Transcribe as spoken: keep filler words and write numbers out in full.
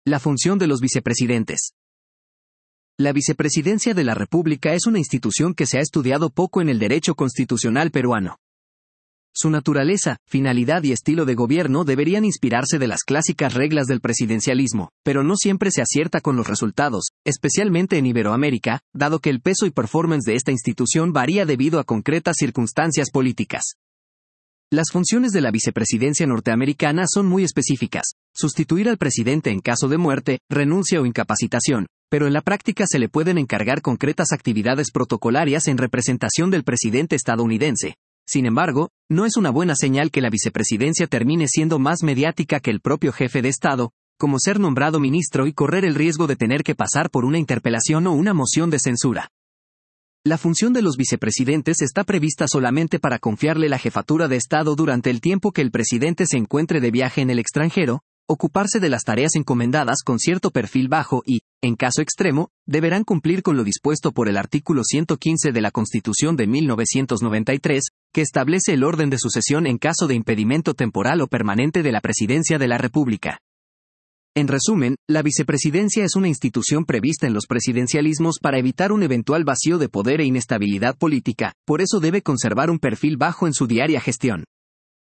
La función de los vicepresidentes. La vicepresidencia de la República es una institución que se ha estudiado poco en el derecho constitucional peruano. Su naturaleza, finalidad y estilo de gobierno deberían inspirarse de las clásicas reglas del presidencialismo, pero no siempre se acierta con los resultados, especialmente en Iberoamérica, dado que el peso y performance de esta institución varía debido a concretas circunstancias políticas. Las funciones de la vicepresidencia norteamericana son muy específicas: sustituir al presidente en caso de muerte, renuncia o incapacitación, pero en la práctica se le pueden encargar concretas actividades protocolarias en representación del presidente estadounidense. Sin embargo, no es una buena señal que la vicepresidencia termine siendo más mediática que el propio jefe de Estado, como ser nombrado ministro y correr el riesgo de tener que pasar por una interpelación o una moción de censura. La función de los vicepresidentes está prevista solamente para confiarle la jefatura de Estado durante el tiempo que el presidente se encuentre de viaje en el extranjero, ocuparse de las tareas encomendadas con cierto perfil bajo y, en caso extremo, deberán cumplir con lo dispuesto por el artículo ciento quince de la Constitución de mil novecientos noventa y tres, que establece el orden de sucesión en caso de impedimento temporal o permanente de la presidencia de la República. En resumen, la vicepresidencia es una institución prevista en los presidencialismos para evitar un eventual vacío de poder e inestabilidad política, por eso debe conservar un perfil bajo en su diaria gestión.